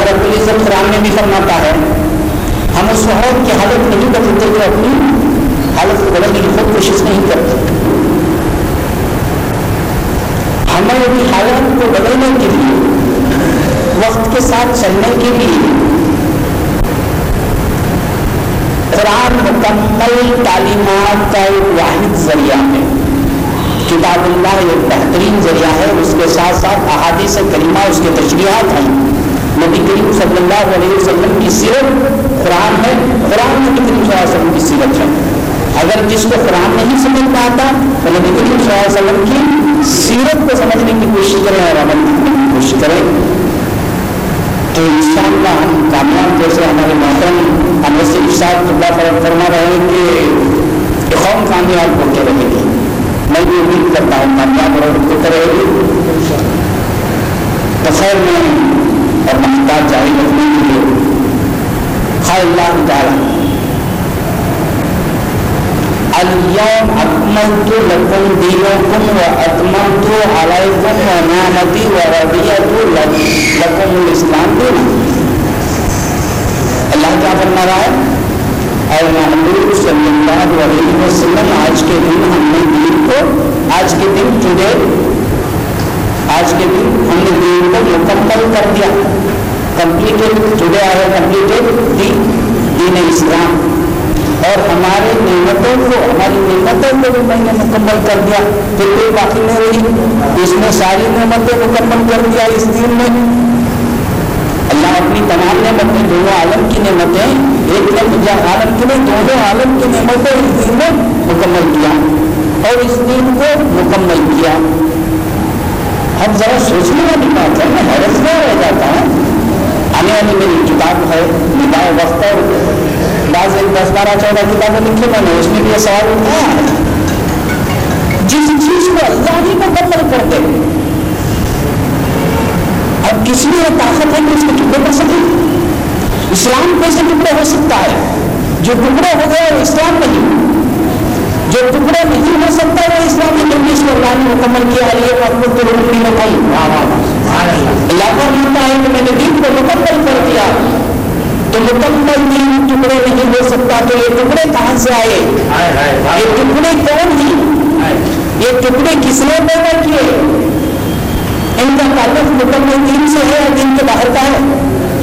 रब उल इज़्ज़त कुरान में भी फरमाता है हम उस माहौल की हालत नहीं बदलते जो अपनी हालत को बदलने की खुद कोशिश नहीं करते। हमें अपनी हालत को बदलने के लिए, वक्त के साथ चलने के लिए कुरान मुकम्मल तालीमात का एक वाहिद जरिया है। किताबुल्लाह एक बेहतरीन जरिया है, उसके साथ साथ अहादीस करीमा उसके तशरीहात हैं। नबी करीम सल्लल्लाहु अलैहि वसल्लम की सीरत कुरान है, कुरान नबी करीम सल्लल्लाहु अलैहि वसल्लम की सीरत है। अगर जिसको कुरान नहीं समझ में आता तो नबी करीम सल्लल्लाहु अलैहि वसल्लम की सीरत को समझने की कोशिश करें और अमल करने की कोशिश करें तो इंशाअल्लाह हम कामयाब। जैसे हमारे मोहतरम अनस इरशाद फरमा रहे हैं कि कौम कामयाब होकर रहेगी, मैं भी उम्मीद करता हूँ कामयाब होकर रहेगी। तो खैर में और महताज जारी रखने के लिए अल्लाह ताला अल-यौम अकमलतु लकुम दीनकुम व अतममतु अलैकुम व निअमती व रदियतु लकुमुल इस्लाम दीना। अल्लाह क्या फरमा रहा है? और महबूब सल्लल्लाहु अलैहि वसल्लम आज के दिन हमने दीन को, आज के दिन टुडे, आज के दिन हमने दीन को मुकम्मल कर दिया, completed. Today I have completed दीन इस्लाम। और हमारे नेमतों को, हमारी नेमतों को भी मैंने मुकम्मल कर दिया, फिर कोई बाकी नहीं रही। इसमें सारी नेमतें मुकम्मल कर दिया इस दिन में। अल्लाह अपनी तमाम नेमतें, दोनों आलम की नेमतें, एक आलम की नहीं, दोनों आलम की नेमतें इस दिन में मुकम्मल किया और इस दिन को मुकम्मल किया। हम जरा सोचने वाली बात है, मैं हैरतगार रह जाता हूँ। आने वाली मेरी किताब है निगाह वक्त, और बाज़ 10, 12, 14 किताबें लिखी मैंने, उसमें भी ये सवाल उठाया है जिस चीज को अल्लाह ही मुकम्मल कर दे, अब किसी में ताकत है कि उसके टुकड़े कर सके? इस्लाम कैसे टुकड़े हो सकता है? जो टुकड़े हो गए वो इस्लाम नहीं, जो टुकड़े नहीं हो सकता वो इस्लाम की नबी को अल्लाह ने मुकम्मल किया है। ये बात तो रुकनी में कहीं अल्लाह को मानता है कि मैंने दीन को मुकम्मल कर दिया, तो मुकम्मल दीन टुकड़े नहीं हो सकता। तो ये टुकड़े कहाँ से आए? ये टुकड़े कौन हैं? ये टुकड़े किसने पैदा किए? इनका ताल्लुक मुकम्मल दीन से है या दीन के बाहर का है?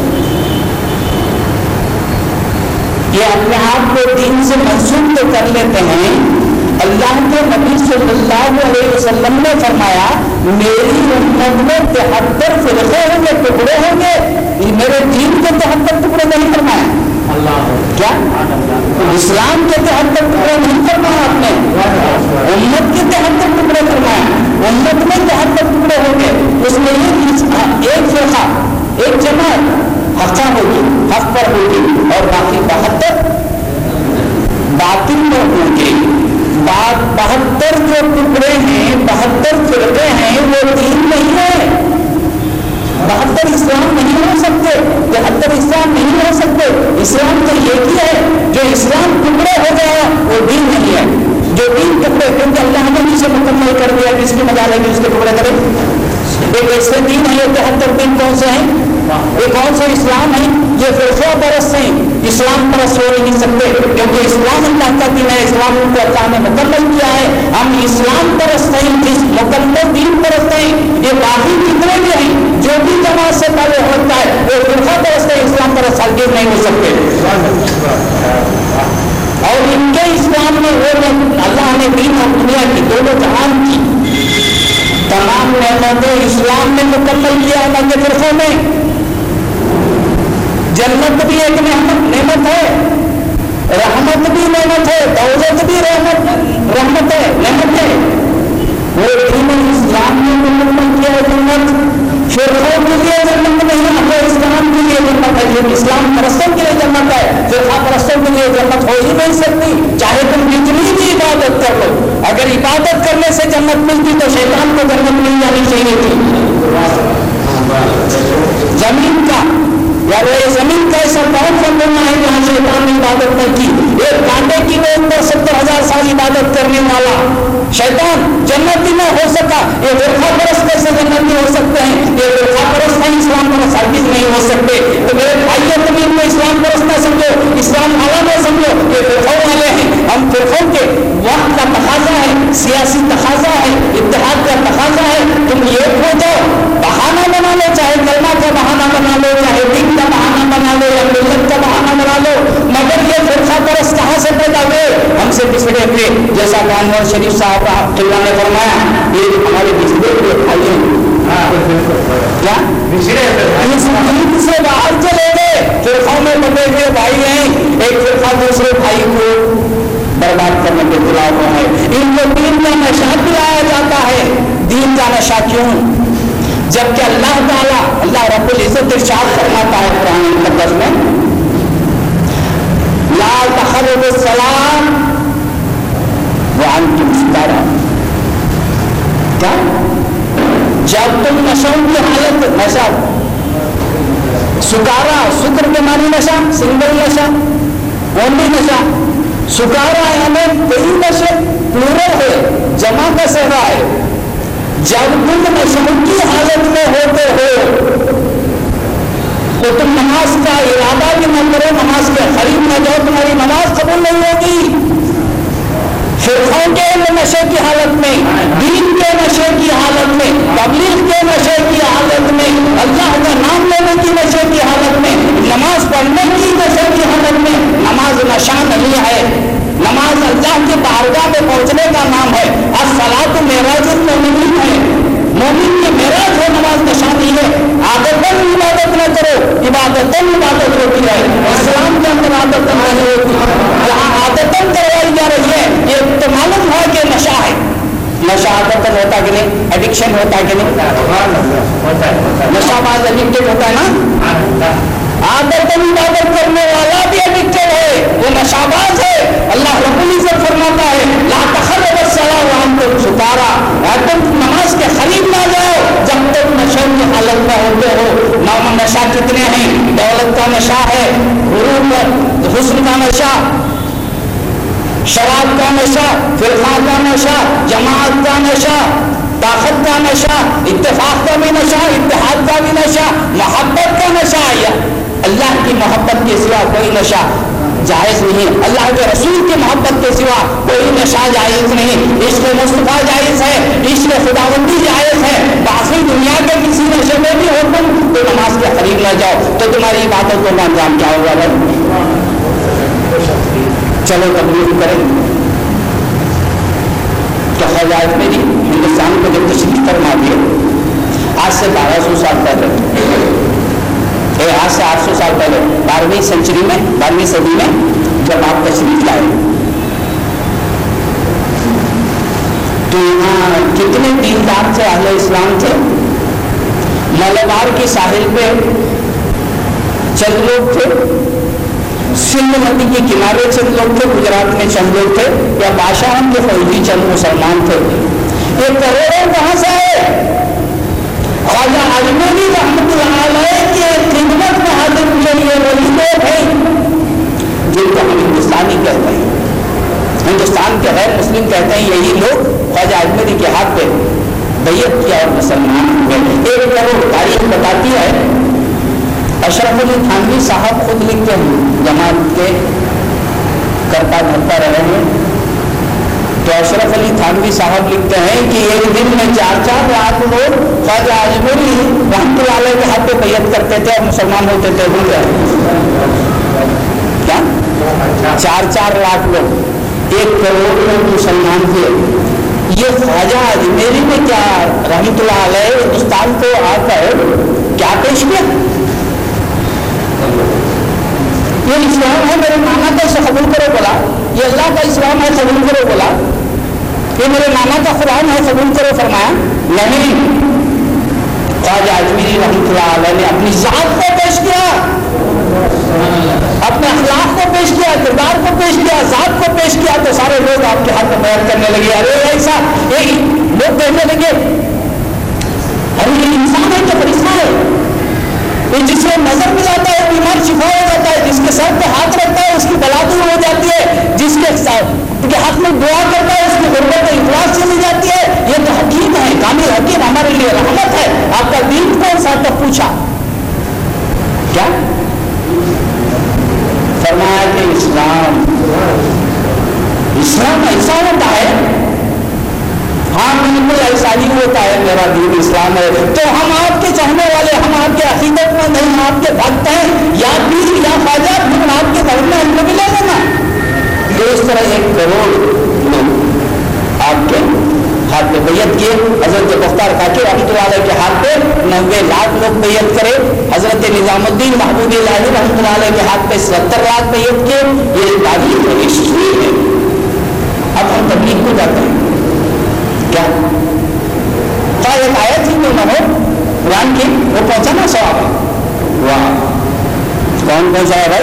ये अपने आप को दीन से मंसूब तो कर लेते हैं। अल्लाह के नबी सल्लल्लाहु अलैहि वसल्लम ने फरमाया मेरी उम्मत में 73 फिरके होंगे, टुकड़े होंगे। मेरे दीन के 73 टुकड़े नहीं फरमाया। क्या इस्लाम के 73 टुकड़े नहीं फरमाया आपने? उम्मत के 73 टुकड़े फरमाया। उम्मत में 73 टुकड़े होंगे, उसमें एक फिरका, एक जमात हक़ होगी, हक़ पर होगी, और बाकी 72 बातिल पर होंगे। 72 जो टुकड़े हैं, 72 फिरके हैं, वो दीन नहीं है। 72 इस्लाम नहीं हो सकते, 73 इस्लाम नहीं हो सकते। इस्लाम तो एक ही है। जो इस्लाम टुकड़े हो गया वो दीन नहीं है। जो दीन टुकड़े, क्योंकि अल्लाह ने इसे मुकम्मल कर दिया, जिसकी मजा लेगी उसके टुकड़े करें। एक ऐसे दीन है, 73 दिन कौन से हैं? ये कौन सा इस्लाम है? ये फिरका परस्त हैं, इस्लाम परस्त हो नहीं सकते, क्योंकि इस्लाम अल्लाह का दीन है। इस्लाम को अल्लाह ने मुकम्मल किया है। हम इस्लाम परस्त हैं, जिस मुकम्मल दीन परस्त हैं। ये बाकी जितने भी हैं, जो भी जमात से पहले होता है वो फिरका परस्त है, इस्लाम परस्त हरगिज़ नहीं हो सकते। और इनके इस्लाम में वो अल्लाह ने दीन और दुनिया की, दोनों जहान की तमाम नेमतें इस्लाम ने मुकम्मल किया है। के फिरकों में जन्नत भी एक नेमत है, रहमत भी नेमत है, दौलत भी रहमत है, नेमत है। वो दीन इस्लाम ने मुकम्मल किया है जन्नत। फिरकों के लिए जन्नत नहीं है, वो इस्लाम के लिए जन्नत है। जो इस्लाम परस्तों के लिए जन्नत है, फिरका परस्तों के लिए जन्नत हो ही नहीं सकती। चाहे तुम जितनी भी इबादत कर लो, अगर इबादत करने से जन्नत मिलती तो शैतान को जन्नत मिल जानी चाहिए थी। जमीन का या वो जमीन का ऐसा कौन सा गुना है जहाँ शैतान ने इबादत नहीं की? एक कांटे की में अंदर 70,000 साल इबादत करने वाला शैतान जन्नती न हो सका। ये फिरका परस्त कैसे जन्नती हो सकते हैं? ये फिरका परस्त हैं, इस्लाम परस्त हरगिज़ नहीं हो सकते। लो, मगर ये फिरका परस्त कहाँ से पैदा हुए? हमसे पिछड़े हुए, जैसा कानून शरीफ साहब अब्दुल्ला ने फरमाया, ये हमारे पिछड़े हुए भाई क्या इस दीन से बाहर चले गए, फिरकाओं में बटे हुए भाई हैं, एक फिरका दूसरे भाई को बर्बाद करने के खिलाफ है। इनको दीन का नशा दिलाया जाता है। दीन का नशा क्यों? जबकि अल्लाह ताला अल्लाह रब्बुल इज्जत इरशाद फरमाता है कुरान मुक़द्दस में, ला तक़रबुस सलाम व अंतुम सुकारा। क्या? जब तुम नशों की हालत, नशा सुकारा, शुक्र के मानी नशा, सिंगल नशा, ओनली नशा, सुकारा यानी कई नशे, प्लूरल है, जमा का सेवा है। जब तुम नशों की हालत में होते हो तो तुम नमाज का इरादा भी न करो, नमाज के करीब न जाओ, तुम्हारी नमाज कबूल नहीं होगी। फिरकों के नशे की हालत में, दीन के नशे की हालत में, तबलीग के नशे की हालत में, अल्लाह का नाम लेने की नशे की हालत में, नमाज पढ़ने की नशे की हालत में, नमाज नशा नहीं है। नमाज अल्लाह के बारगाह में पहुंचने का नाम है। अस्सलातु मेराजुल मोमिनीन है, मोमिन की मेराज हो, नमाज नशा नहीं है। आदतन इबादत न करो, इबादतन इबादत होती है। इस्लाम के अंदर आदतन नहीं होती, जहाँ आदतन करवाई जा रही है, ये तो मालूम है कि नशा है। नशा आदतन होता कि नहीं? एडिक्शन होता कि नहीं? नशाबाज एडिक्टेड होता है ना? आदतन इबादत करने वाला भी एडिक्टेड है, वो नशाबाज है। अल्लाह रब्बुल इज्जत फरमाता है, ला तक़रबुस सलाम व अंतुम सुकारा, तुम नमाज के करीब ना जाओ जब तक नशे की हालत में होते हो। नशा कितने हैं? दौलत का नशा है, हुस्न का नशा, शराब का नशा, फिरका का नशा, जमात का नशा, ताकत का नशा, इत्तेफाक का भी नशा, इत्तेहाद का भी नशा, मोहब्बत का नशा। या अल्लाह की मोहब्बत के सिवा कोई नशा जायज़ नहीं, अल्लाह के रसूल की मोहब्बत के सिवा कोई नशा जायज़ नहीं। इश्क़ मुस्तफ़ा जायज़ है, इश्क़ खुदावंदी जायज़ है। बाकी दुनिया के किसी नशे में भी हो तुम तो नमाज के करीब न जाओ, तो तुम्हारी इबादत को अंजाम क्या होगा भाई? चलो तबलीग करें। तो ख्वाजा मेरी हिंदुस्तान को जब तशरीफ फरमा दिए, आज से 1200 साल पहले, आज से 800 साल पहले, 12वीं सेंचुरी में, 12वीं सदी में जब आप तशरीफ लाए, तो यहाँ कितने दीनदार थे, अहले इस्लाम थे। मलबार की साहिल पे चंद लोग थे, सिंध नदी के किनारे चंद लोग थे, गुजरात में चंद लोग थे, या बादशाह के फौजी चंद मुसलमान थे। ये करोड़ों कहाँ से आए? ख्वाजा अजमेरी रहमतुल्लाह अलैह की खिदमत में हाजिर हुए ये वही लोग हैं जिनको हम हिंदुस्तानी कहते हैं, हिंदुस्तान के गैर मुस्लिम कहते हैं। यही लोग ख्वाजा अजमेरी के हाथ पे बैयत किया और मुसलमान हुए। 1 करोड़ तारीख बताती है। अशरफ अली थानवी साहब खुद लिखते हैं, जमात के करता धरता रहे हैं, तो अशरफ अली थानवी साहब लिखते हैं कि एक दिन में 4-4 लाख लोग ख्वाजा अजमेरी रहमतुल्लाह अलैह के हाथ पे बैयत करते थे और मुसलमान होते थे। क्या 4-4 लाख लोग, 1 करोड़ लोग मुसलमान थे। ये ख्वाजा अजमेरी ने क्या रहमतुल्लाह अलैह हिंदुस्तान को आकर क्या पेश किया? ये इस्लाम है, मेरे नाना का इसे कबूल करो बोला, ये अल्लाह का इस्लाम है, कबूल करो बोला, ये मेरे नाना का कुरान है, कबूल करो फरमाया? नहीं। ख्वाजा अजमेरी रहमतुल्लाह अलैह ने अपनी ज़ात को पेश किया, अपने अखलाक को पेश किया, किरदार को पेश किया, ज़ात को पेश किया, तो सारे लोग आपके हाथ में बयान करने लगे। अरे ऐसा यही लोग कहने लगे, अरे ये इंसान है क्या फरिश्ता है? ये जिसको नजर मिलाता है बीमार शिफा हो जाता है, जिसके सर पे हाथ रखता है उसकी बला दूर हो जाती है, जिसके हाथ में दुआ करता है उसकी गुर्बत इखलास चली जाती है। ये तो हकीम है, कामिल हकीम, हमारे लिए रहमत है। आपका दीन कौन सा? तब पूछा क्या? फरमाया कि इस्लाम ऐसा होता है। हाँ बिल्कुल ऐसा ही होता है, मेरा दीन इस्लाम है। तो हम आपके चाहने वाले, हम आपके अकीदत में नहीं, हम आपके भक्त हैं, या पीर या ख्वाजा, हम आपके بیعت کرے. حضرت نظام الدین محبوب الہی رحمۃ اللہ علیہ کے ہاتھ پہ 70 لاکھ بیعت کیے. یہ تاریخ ہے, ہسٹری ہے. اب ہم تبلیغ کو جاتے ہیں کیا ایک آیت ہی تو نہ ہو قرآن کی, وہ پہنچانا ثواب ہے. واہ, کون پہنچایا بھائی؟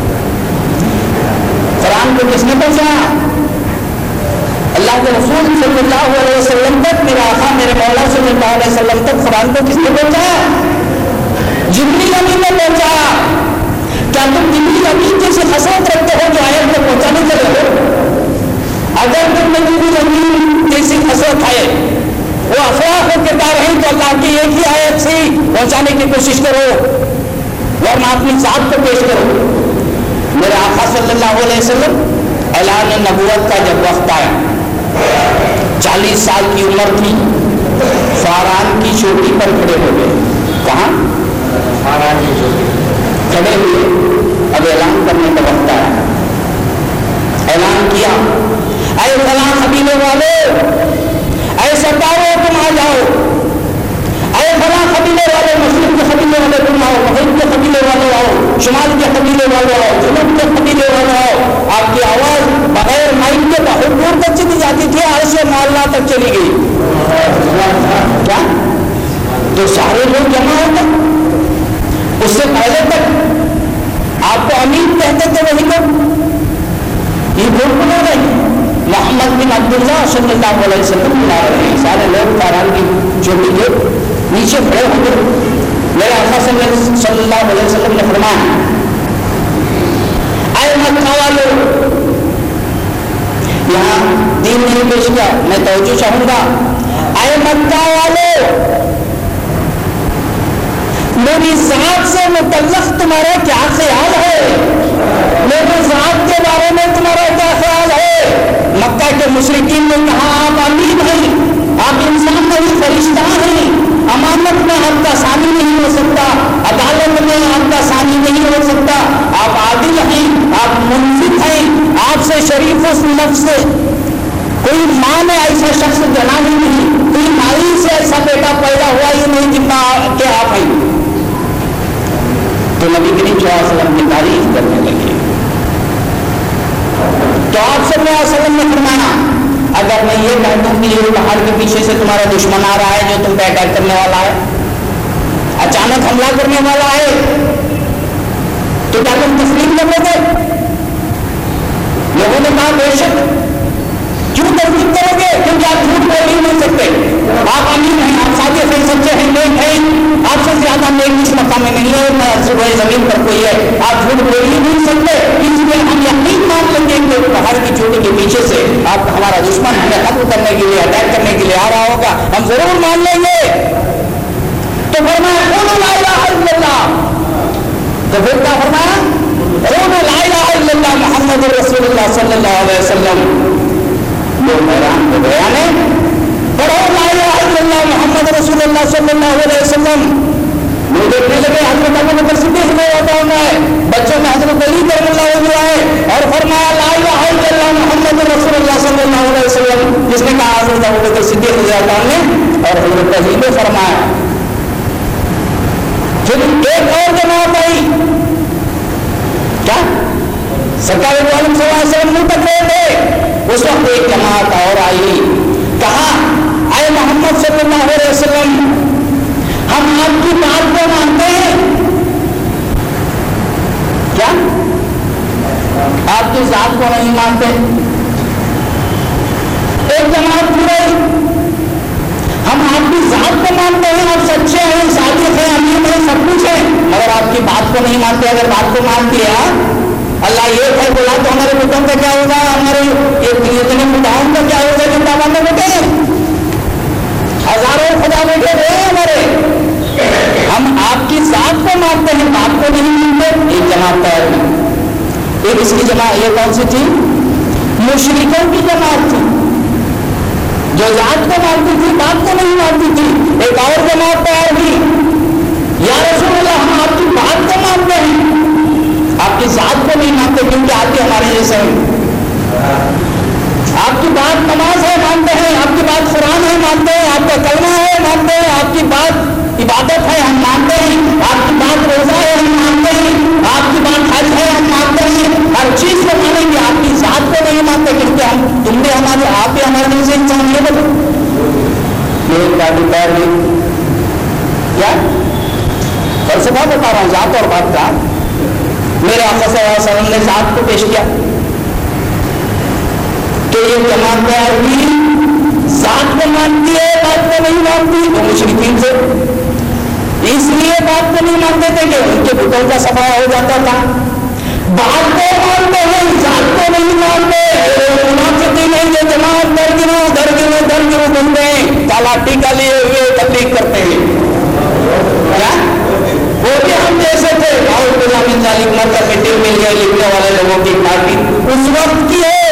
قرآن کو کس نے پہنچایا؟ اللہ کے رسول صلی اللہ علیہ وسلم تک, میرے آقا میرے مولا صلی اللہ علیہ وسلم تک قرآن کو کس نے پہنچایا؟ جبریل امین نے پہنچایا. کیا تم جبریل امین جیسی حسرت رکھتے ہو جو آیت کو پہنچانے کے لیے؟ اگر تم میں جبریل امین جیسی حسرت ہے, وہ افواہ و کردار ہیں, تو اللہ کی ایک ہی آیت سے پہنچانے کی کوشش کرو, ورنہ اپنی ذات کو پیش کرو. میرے آقا صلی اللہ علیہ وسلم اعلان نبوت کا جب وقت آیا, 40 سال کی عمر تھی, فاران کی چوٹی پر کھڑے ہو گئے. کہاں؟ فاران کی چوٹی کھڑے ہوئے. اب اعلان کرنے کا وقت آیا. اعلان کیا, اے فلاں قبیلے والے, اے سرداروں تم آ جاؤ, اے فلاں قبیلے والے, مشرق کے قبیلے والے تم آؤ, مغرب کے قبیلے والے آؤ, شمال کے قبیلے والے آؤ, جنوب کے قبیلے والے آؤ. آپ کی آواز بغیر مائک کے بہت دور تک چلی جاتی تھی, عرش معلیٰ تک چلی گئی. کیا تو سارے لوگ جمع ہو گئے. اس سے پہلے تک آپ کو امین کہتے تھے, وہی لوگ یہ بھول بنا رہے ہیں. محمد بن عبداللہ صلی اللہ علیہ وسلم بنا رہے ہیں. سارے لوگ فاران کی چوٹی کے نیچے کھڑے ہو گئے. میرے آقا صلی اللہ علیہ وسلم نے فرمایا, اے مکہ والو, یہاں دین نہیں پیش کیا, میں توجہ چاہوں گا. اے مکہ والو, میری ذات سے متعلق تمہارا کیا خیال ہے؟ میری ذات کے بارے میں تمہارا کیا خیال ہے؟ مکہ کے مشرکین نے کہا, آپ امین ہیں, آپ انسان نہیں فرشتہ ہیں, امانت میں آپ کا ثانی نہیں ہو سکتا, عدالت میں آپ کا ثانی نہیں ہو سکتا, آپ عادل ہیں, آپ منصف ہیں, آپ سے شریف و نفس سے کوئی ماں نے ایسا شخص جنا ہی نہیں, کوئی مائی سے ایسا بیٹا پیدا ہوا ہی نہیں جتنا کہ آپ ہیں. تو نبی کریم صلی اللہ علیہ وسلم کی تعریف کرنے لگے. تو آپ صلی اللہ علیہ وسلم نے فرمایا, اگر میں یہ کہہ دوں کہ یہ پہاڑ کے پیچھے سے تمہارا دشمن آ رہا ہے جو تم پہ اٹیک کرنے والا ہے, اچانک حملہ کرنے والا ہے, تو کیا تم تسلیم کر لو گے؟ لوگوں نے کہا بے شک. کیوں تسلیم کرو گے؟ کیونکہ آپ جھوٹ بول ہی نہیں سکتے. آپ امین ہیں, آپ صادق ہیں, سچے ہیں, نیک ہیں, آپ سے زیادہ نیک اس مقام میں نہیں ہے, نہ صبح زمین پر کوئی ہے. آپ جھوٹ بول ہی نہیں سکتے, اس لیے ہم یقین مان لیں گے کہ پہاڑ کی چوٹی کے پیچھے سے آپ ہمارا دشمن ہمیں ختم کرنے کے لیے, اٹیک کرنے کے لیے آ رہا ہوگا, ہم ضرور مان لیں گے. تو فرمایا قولوا لا الہ الا اللہ. تو پھر کیا فرمایا؟ قولوا لا الہ الا اللہ محمد رسول اللہ صلی اللہ علیہ وسلم. وہ حیران ہو گیا نے, پڑھو لا الہ الا اللہ محمد رسول اللہ صلی اللہ علیہ وسلم. وہ دیکھنے لگے حضرت ابو بکر صدیق رضی اللہ عنہ ہے, بچوں میں حضرت علی کرم اللہ وجہ ہے, اور فرمایا لا الہ الا اللہ محمد رسول اللہ صلی اللہ علیہ وسلم. جس نے کہا حضرت ابو بکر صدیق رضی اللہ عنہ نے, اور حضرت علی نے فرمایا. پھر ایک اور جماعت آئی, کیا سرکار دو عالم صلی اللہ علیہ وسلم منہ تک گئے تھے, اس وقت ایک جماعت اور آئی, کہا اے محمد صلی اللہ علیہ وسلم, ہم آپ کی بات کو مانتے ہیں. کیا آپ کی ذات کو نہیں مانتے؟ ایک جماعت پوری, ہم آپ کی ذات کو مانتے ہیں, آپ سچے ہیں, صادق ہیں, امین ہیں, سب کچھ ہے, مگر آپ کی بات کو نہیں مانتے. اگر بات کو مان دیا اللہ یہ ہے بولا تو ہمارے بتوں کا کیا ہوگا, ہمارے اتنے خداؤں کا کیا ہوگا جو دعویٰ بیٹھے ہیں, ہزاروں خدا بیٹھے ہوئے ہیں ہمارے. ہم آپ کی ذات کو مانتے ہیں, بات کو نہیں مانتے. ایک جماعت تیار ہوئی. ایک اس کی جماعت یہ کون سی تھی؟ مشرکوں کی جماعت تھی, جو ذات کو مانتی تھی, بات کو نہیں مانتی تھی. ایک اور جماعت تیار ہوئی, یا رسول اللہ ہم آپ کی بات کو مانتے ہیں, آپ کی ذات کو نہیں مانتے کیونکہ آپ کے ہمارے جیسے ہیں. آپ کی بات نماز ہے مانتے ہیں, آپ کی بات قرآن ہے مانتے ہیں, آپ کا کلمہ ہے مانتے ہیں, آپ کی بات عبادت ہے ہم مانتے ہیں, بات کہا؟ میرے آقا صلی اللہ علیہ وسلم نے ذات کو پیش کیا تو یہ جماعت تیار ہوئی، ذات کو مانتی ہے، بات کو نہیں مانتی، وہ مشرکین سے اس لیے بات کو نہیں مانتے تھے کہ ان کے بتوں کا صفا ہو جاتا تھا۔ بات کو مانتے ہیں، ذات کو نہیں مانتے۔ منافقین نہیں، جو جماعت در گرو بنتے ہیں، کالا ٹیکا لیے ہوئے تبلیغ کرتے ہیں، کیا وہ بھی ہم جیسے تھے؟ اور غلامی ذالک مرتبہ مٹی مل گئے لکھنے والے لوگوں کی پارٹی اس وقت کی ہے۔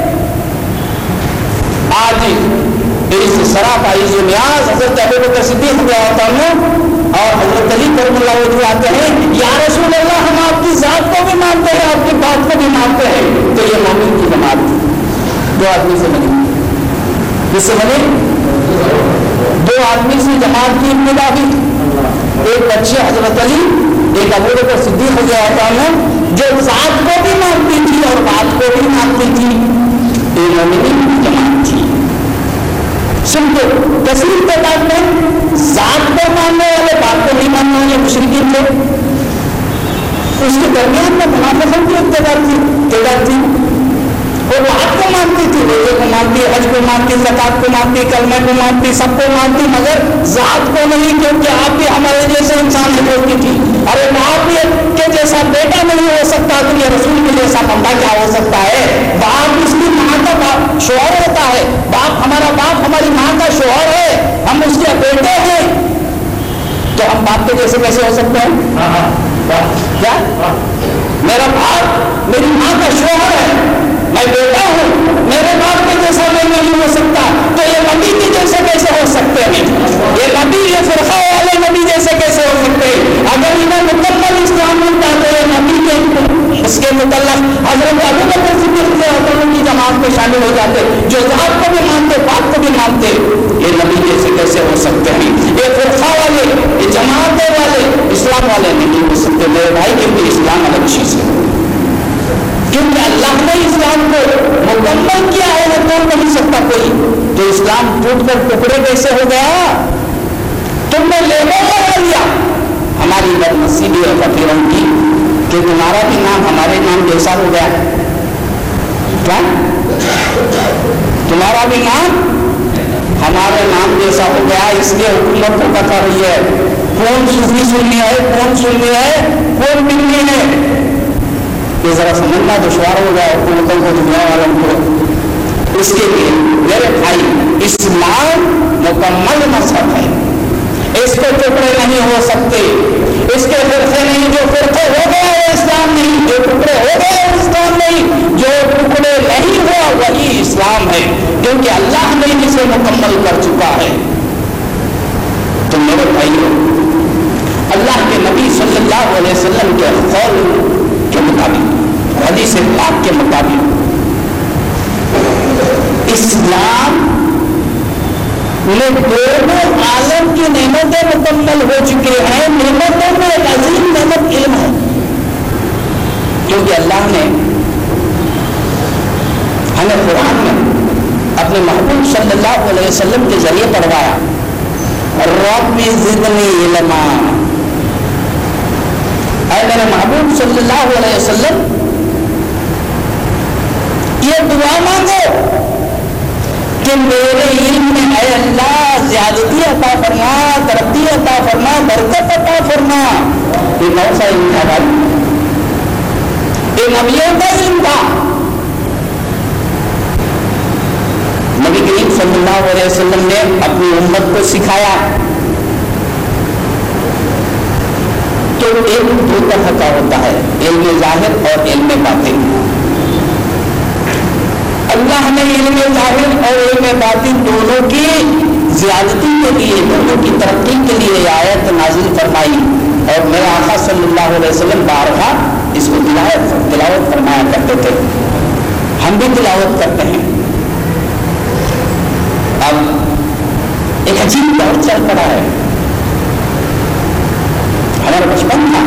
آج اس سراپائی جو نیاز حضرت ابوبکر صدیق رضی اللہ عنہ اور حضرت علی کرم اللہ وجہ آتے ہیں، یا رسول اللہ ہم آپ کی ذات کو بھی مانتے ہیں، آپ کی بات کو بھی مانتے ہیں۔ تو یہ مومن کی جماعت دو آدمی سے بنی، جس سے بنے دو آدمی سے جماعت کی ابتدا ہوئی، ایک بچے حضرت علی، ایک ابوبکر صدیق رضی اللہ عنہ، جو ذات کو بھی مانتی تھی اور بات کو بھی مانتی تھی۔ یہ مومنین کی جماعت تھی۔ سن کو کثیر تعداد میں ذات کو ماننے والے بات کو نہیں ماننے والے مشرکین تھے، اس کے درمیان میں منافقت کی تعداد تھی۔ وہ بات کو مانتی تھی، روزے کو مانتی، حج کو مانتی، زکات کو مانتی، کلمہ کو مانتی، سب کو مانتی، مگر ذات کو نہیں، کیونکہ آپ بھی ہمارے جیسے انسان ہے بولتی تھی۔ ارے باپ کے جیسا بیٹا نہیں ہو سکتا تو یہ رسول کے جیسا بندہ کیا ہو سکتا ہے؟ باپ اس کی ماں کا شوہر ہوتا ہے، ہمارا باپ ہماری ماں کا شوہر ہے، ہم اس کے بیٹے ہیں، تو ہم باپ کے جیسے کیسے ہو سکتے ہیں؟ کیا میرا باپ میری ماں کا شوہر ہے، میں بیٹا ہوں، میرے باپ کے جیسا میں نہیں ہو سکتا، تو یہ نبی کے جیسے کیسے ہو سکتے ہیں؟ یہ نبی، یہ فرقہ والے نبی جیسے کیسے ہو سکتے ہیں؟ اگر انہیں مکمل اسلام ملتا تو یہ نبی کے اس کے متعلق حضرت ابوبکر صدیق رضی اللہ عنہ کی جماعت میں شامل ہو جاتے، جو ذات کو بھی مانتے، بات کو بھی مانتے۔ یہ نبی جیسے کیسے ہو سکتے ہیں؟ یہ فرقہ والے، یہ جماعت والے اسلام والے نہیں ہو سکتے میرے بھائی، کیونکہ اسلام الگ چیز ہے، کیونکہ اللہ نے اسلام کو مکمل کیا ہے، وہ توڑ نہیں سکتا کوئی۔ تو اسلام ٹوٹ کر ٹکڑے کیسے ہو گیا؟ تم نے لیبل لگا لیا ہماری بدنصیبی اور فقیروں کی کہ تمہارا بھی نام ہمارے نام جیسا ہو گیا۔ کیا تمہارا بھی نام ہمارے نام جیسا ہو گیا؟ اس لیے حکومت کو بتا رہی ہے کون صوفی سننی ہے، کون سننی ہے، کون ملنی ہے۔ یہ ذرا سمجھنا دشوار ہو گیا حکومتوں کو، دنیا والوں کو۔ اس کے لیے میرے بھائی اسلام مکمل مذہب ہے، اس کے ٹکڑے نہیں ہو سکتے، اس کے فرقے نہیں، جو فرقے ہو گئے وہ اسلام نہیں، جو ٹکڑے ہو گئے وہ اسلام نہیں، جو ٹکڑے نہیں ہوا وہی اسلام ہے، کیونکہ اللہ نے اسے مکمل کر چکا ہے۔ تو میرے بھائیوں، اللہ کے نبی صلی اللہ علیہ وسلم کے قول کے مطابق، حدیث پاک کے مطابق، اسلام میں دونوں عالم کی نعمتیں مکمل ہو چکے ہیں۔ نعمتوں میں ایک عظیم نعمت علم ہے، کیونکہ اللہ نے ہمیں قرآن میں اپنے محبوب صلی اللہ علیہ وسلم کے ذریعے پڑھوایا، رب زدنی علما۔ اے میرے محبوب صلی اللہ علیہ وسلم، یہ دعا مانگو کہ میرے علم میں اے اللہ زیادتی عطا فرما، ترقی عطا فرما، برکت عطا فرما۔ یہ کون سا علم تھا بھائی؟ یہ نبیوں کا علم تھا۔ نبی کریم صلی اللہ علیہ وسلم نے اپنی امت کو سکھایا۔ تو علم دو طرح کا ہوتا ہے، علم ظاہر اور علم باطن۔ اللہ نے علم ظاہر اور علم باطن دونوں کی زیادتی کے لیے، دونوں کی ترقی کے لیے آیت نازل فرمائی، اور میرے آقا صلی اللہ علیہ وسلم بارہا اس کو تلاوت فرمایا کرتے تھے، ہم بھی تلاوت کرتے ہیں۔ اب ایک عجیب دور چل پڑا ہے، ہمارا بچپن تھا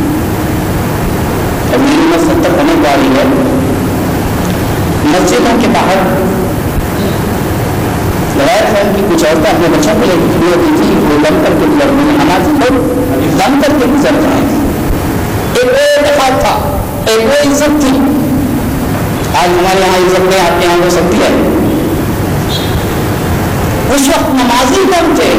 اور میری عمر 70 ہونے والی ہے، مسجدوں کے باہر غیر فہم کی کچھ عورتیں اپنے بچوں کو لے کے کھڑی ہوتی تھی، وہ دم کر کے گزر رہی ہیں، نماز کو دم کر کے گزر رہے ہیں۔ بات تھا، ایک وہ عزت تھی. آج ہمارے یہاں عزت نہیں، آپ کے یہاں ہو سکتی ہے. اس وقت نمازی کم تھے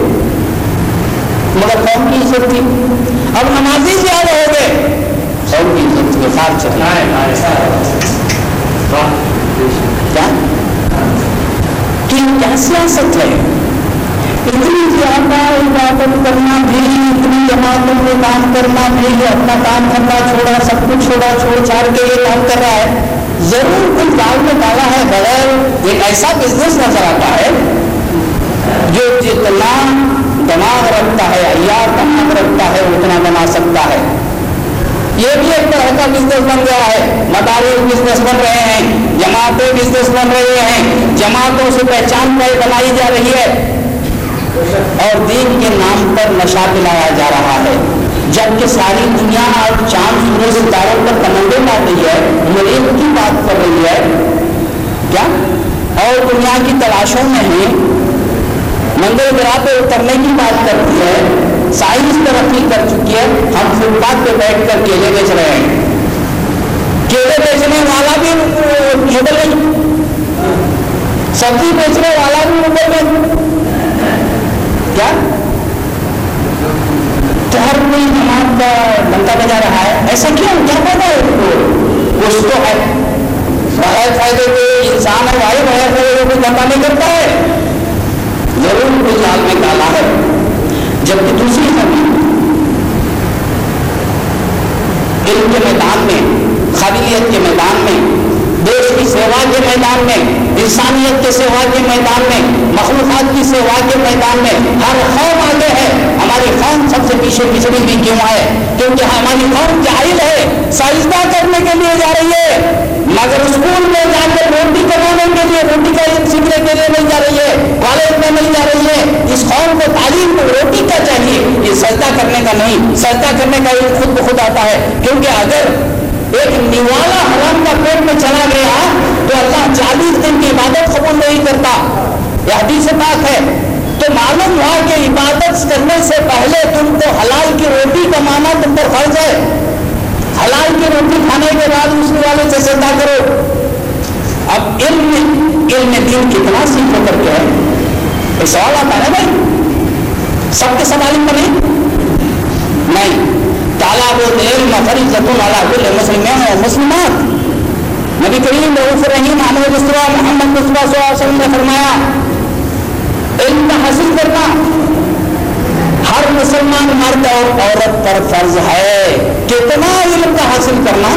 مگر قوم کی عزت تھی. اب نمازی زیادہ ہو گئے، قوم کی عزت کے ساتھ چلنا کیا سیاست ہے. اتنی زیادہ عبادت کرنا بھی، اتنی جماعتوں میں کام کرنا بھی، اپنا کام کرنا چھوڑا، سب کچھ چھوڑا، چھوڑ چھاڑ کے یہ کام کر رہا ہے. ضرور کچھ داغ میں ڈالا ہے بغیر. ایک ایسا بزنس نظر آتا ہے جو جتنا دماغ رکھتا ہے، عیار دماغ رکھتا ہے، اتنا بنا سکتا ہے. یہ بھی ایک طرح کا بزنس بن گیا ہے. مدارس بزنس بن رہے ہیں، جماعتیں بزنس بن رہی ہیں، جماعتوں سے پہچان بنائی جا رہی ہے، اور دین کے نام پر نشہ پلایا جا رہا ہے. جبکہ ساری دنیا اور چاند سورج ستاروں پر کمنڈے مار رہی ہے، مریض کی بات کر رہی ہے کیا، اور دنیا کی تلاشوں میں ہے، منگل گرہ پہ اترنے کی بات کرتی ہے. سائنس ترقی کر چکی ہے، ہم فٹ پاتھ پہ بیٹھ کر کیلے بیچ رہے ہیں. کیلے بیچنے والا بھی مڈل میں، سبزی بیچنے والا بھی مڈل میں. کیا ہر کوئی جماعت کا ڈنکا بجا رہا ہے؟ ایسا کیوں؟ کیا فائدہ ہے؟ کچھ تو ہے. بغیر فائدے کے انسان ہے بھائی، بغیر فائدے کوئی دھندا نہیں کرتا ہے. ضرور کوئی جال میں ڈالا ہے. جبکہ دوسری زمین علم کے میدان میں، قابلیت کے میدان میں، دیش کی سیوا کے میدان میں، انسانیت کے سیوا کے میدان میں، مخلوقات کی سیوا کے میدان میں ہر قوم آگے ہے. ہماری قوم سب سے پیچھے پچھڑی بھی کیوں ہے؟ کیونکہ ہماری قوم جاہل ہے، سائنسداں کرنے کے لیے جا رہی ہے، مگر اسکول میں جا کر روٹی کمانے کے لیے، روٹی کا علم سیکھنے کے لیے نہیں جا رہی ہے، کالج میں نہیں جا رہی ہے. اس قوم کو تعلیم کو روٹی کا چاہیے، یہ سجدہ کرنے کا نہیں. سجدہ کرنے کا علم خود بخود آتا ہے. کیونکہ اگر ایک نوالا حرام کا پیٹ میں چلا گیا تو اللہ 40 دن کی عبادت قبول نہیں کرتا. یہ حدیث پاک ہے. تو معلوم ہوا کہ عبادت کرنے سے پہلے تم کو حلال کی روٹی کمانا تم پر فرض ہے. حلال کی روٹی کھانے کے بعد اس والے سے سجدہ کرو. اب علم دین کتنا سیکھو کر کے ہے؟ ایک سوال آتا ہے بھائی، سب کے سب عالم بنے نہیں. طالب العلم فریضۃ علی کل مسلم و مسلمات. نبی کریم رؤوف رحیم محمد مصطفیٰ صلی اللہ علیہ وسلم نے فرمایا علم حاصل کرنا ہر مسلمان مرد اور عورت پر فرض ہے. کتنا علم کا حاصل کرنا؟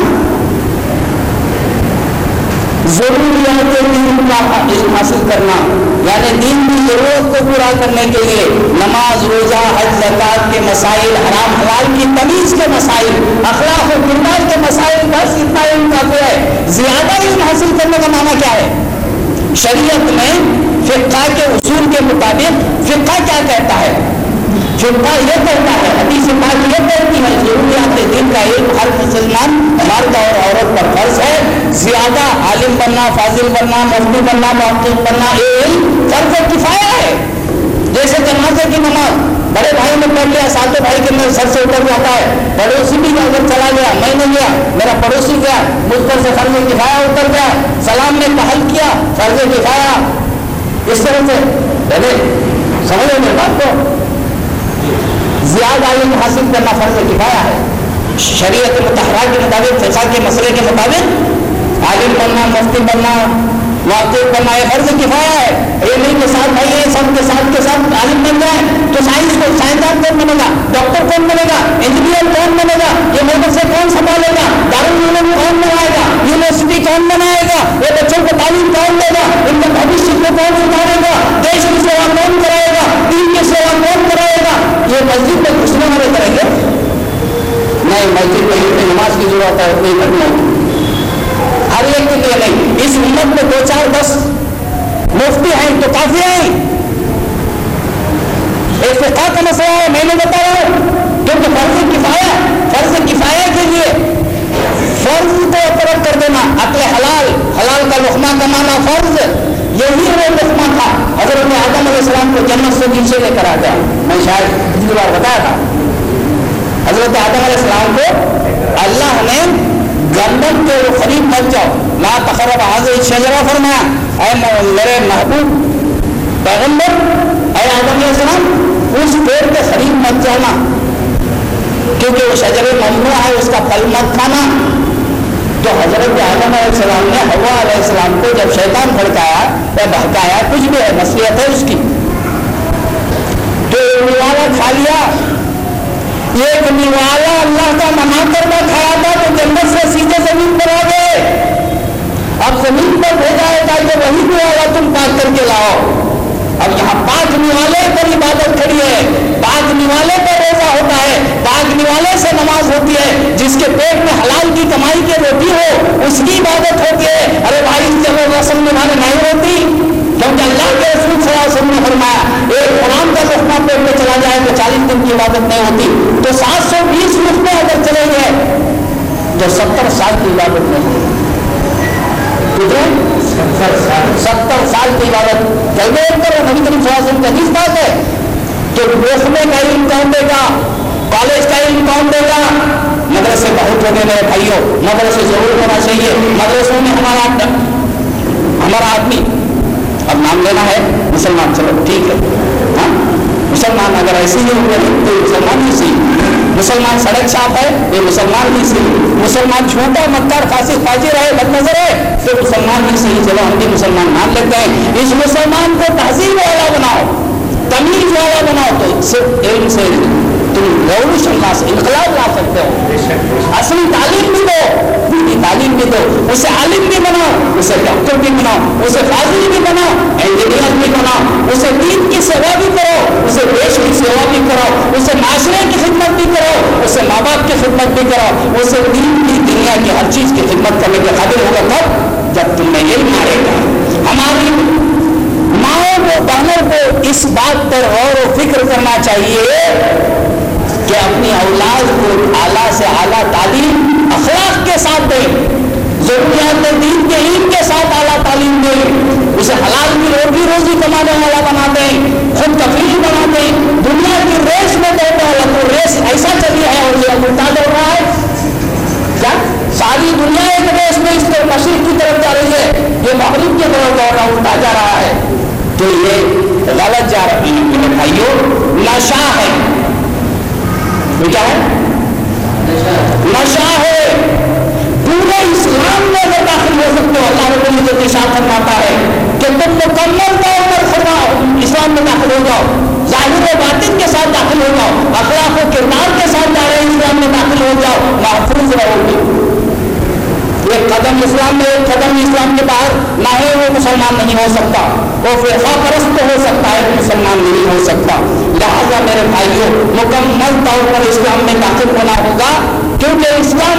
ضروریات دین کا علم حاصل کرنا، یعنی دین کی ضرورت کو پورا کرنے کے لیے نماز، روزہ، حج، زکات کے مسائل، حرام حلال کی تمیز کے مسائل، اخلاق و کردار کے مسائل، بس اتنا علم کافی ہے. زیادہ علم حاصل کرنے کا معنی کیا ہے؟ شریعت میں فقہ کے اصول کے مطابق فقہ کیا کہتا ہے؟ فقہ یہ کہتا ہے، حدیث پاک یہ کہتی ہے ضروریات دین کا علم ہر مسلمان مرد اور عورت پر فرض ہے. زیادہ عالم بننا، فاضل بننا، مفتی بننا، محقق بننا یہ علم فرض کفایہ ہے. جیسے جنازے کی نماز بڑے بھائی نے پڑھ لیا، ساتوں بھائی کے میرے سر سے اتر جاتا ہے، پڑوسی بھی اگر چلا گیا، میں نے گیا، میرا پڑوسی گیا، مجھ پر سے فرض کفایہ اتر گیا. سلام نے پہل کیا، فرض کفایہ. اس طرح سے سمجھو میرے بات کو، زیادہ علم حاصل کرنا فرض کفایہ ہے. شریعت مطہرہ کے مطابق، فقہ کے مسئلے کے مطابق عالم بننا، مفتی بننا، محقق بننا یہ فرض کفایہ ہے. یہ نہیں کہ ساتھ بھائی یہ سب کے ساتھ عالم بن جائیں تو سائنس کو سائنسدان کون بنے گا، ڈاکٹر کون بنے گا، انجینئر کون بنے گا، یہ مدرسے کون سنبھالے گا، دارالعلوم کون بنائے گا، یونیورسٹی کون بنائے گا، یہ بچوں کو تعلیم کون دے گا، ان کا بھوشیہ کو کون سدھارے گا، دیش کی سیوا کون کرائے گا، دین کی سیوا کون کرائے گا. یہ مسجد میں گھسنے والے کریں گے نہیں. مسجد میں اتنی نماز کی ضرورت ہے اتنی کرنا ہر ایک کے لیے نہیں. اس امت میں 2 4 10 مفتی ہیں تو کافی ہیں. ایک فقہ کا مسئلہ ہے میں نے بتا رہا ہوں، کیونکہ فرض کفایہ کے لیے فرض کو ترک کر دینا. عقل حلال کا لقمہ کمانا فرض، یہی وہ لقمہ تھا حضرت آدم علیہ السلام کو جنت سے نیچے لے کر آ گیا. میں شاید پچھلی بار بتایا تھا، حضرت آدم علیہ السلام کو اللہ نے بچ جاؤ. لا تقرب هذه الشجرہ فرمایا اے میرے محبوب پیغمبر اے آدم علیہ السلام اس پیڑ کے قریب مت جانا کیونکہ وہ شجر ممنوع ہے, اس کا پھل مت کھانا. تو حضرت آدم علیہ السلام نے حوا علیہ السلام کو جب شیطان بھڑکایا یا بہکایا, کچھ بھی ہے نصیحت ہے اس کی, تو نوالا کھا لیا. ایک نوالا اللہ کا منع کرنا کھایا تھا تو جنت سے سیدھے زمین پر آ گئے. اب زمین پر بھیجا ہے کہ وہی نوالا تم پاک کر کے لاؤ. اب یہاں پاک نوالے پر عبادت کھڑی ہے, پاک نوالے پر روزہ ہوتا ہے, پاک نوالے سے نماز ہوتی ہے. جس کے پیٹ میں حلال کی کمائی کی روٹی ہو اس کی عبادت ہوتی ہے. ارے بھائی اس جگہ رسم نبھانے نہیں ہوتی, کیونکہ اللہ کے رسول صلی اللہ علیہ وسلم نے فرمایا ایک حرام کا لقمہ پیٹ میں چلا جائے تو 40 دن کی عبادت نہیں ہوتی. تو 720 لقمے اگر چلے گئے تو 70 سال کی عبادت نہیں ہوتی. 70 سال کی عبادت کیلکولیٹ کرو. نبی کریم صلی اللہ علیہ وسلم کا حدیث بات ہے کہ دیکھنے کا علم کون دے گا, کالج کا علم کون دے گا. مدرسے بہت ہو گئے میرے بھائیوں, مدرسے ضرور ہونا چاہیے. مدرسوں میں ہمارا آدمی, اب نام لینا ہے مسلمان, چلو ٹھیک ہے, ہاں مسلمان اگر ایسے ہی ہوئے تو مسلمان ہی سی. مسلمان سڑک صاف ہے یہ مسلمان ہی سی. مسلمان جھوٹا مکار فاسق فاجر ہے بد نظر ہے تو مسلمان ہی سی. چلو ہم بھی مسلمان مان لیتے ہیں. اس مسلمان کو تہذیب والا بناؤ, تمیز والا بناؤ تو صرف علم سے تم ریولیوشن لا انقلاب لا سکتے ہو. اصلی تعلیم بھی دو, دینی تعلیم بھی دو, اسے عالم بھی بناؤ, اسے ڈاکٹر بھی بناؤ, اسے قاضی بھی بناؤ, انجینئر بھی بناؤ, اسے دین کی سیوا بھی کرو, اسے دیش کی سیوا بھی کرو, اسے معاشرے کی خدمت بھی کرو, اسے ماں باپ کی خدمت بھی کرو, اسے دین کی دنیا کی ہر چیز کی خدمت کرنے کے قابل ہوگا تب جب تم میں علم آئے گا. ہماری ماؤں کو بہنوں کو اس بات پر غور و فکر کرنا چاہیے کہ اپنی اولاد کو اعلیٰ سے اعلیٰ تعلیم اخلاق کے ساتھ دیں, ضروریات دین کے علم کے ساتھ اعلیٰ تعلیم دیں, اسے حلال کی روٹی روزی کمانے والا بنا دیں, خود کفیل بنا دیں. دنیا کی ریس میں دوڑنے والا تو ریس ایسا چلی ہے اور یہ الٹا دوڑ رہا ہے. کیا ساری دنیا ایک ریس میں اس طرح مشرق کی طرف جا رہی ہے, یہ مغرب کی طرف دوڑ رہا الٹا جا رہا ہے. تو یہ غلط جا رہی ہے میرے بھائیوں. نشہ ہے, کیا ہے نشہ ہے. پورے اسلام میں اگر داخل ہو سکتے ہو, اللہ رب العزت ارشاد فرماتا ہے کہ تم مکمل طور پر اسلام میں داخل ہو جاؤ, ظاہر و باطن کے ساتھ داخل ہو جاؤ, اخلاق و کردار کے ساتھ جا رہے اسلام میں داخل ہو جاؤ, محفوظ رہو گے. ایک قدم اسلام میں ایک قدم اسلام کے باہر نہ ہے وہ مسلمان نہیں ہو سکتا. وہ فرقہ پرست تو ہو سکتا ہے, مسلمان نہیں ہو سکتا. لہٰذا میرے بھائیوں مکمل طور پر اسلام میں داخل ہونا ہوگا, کیونکہ اسلام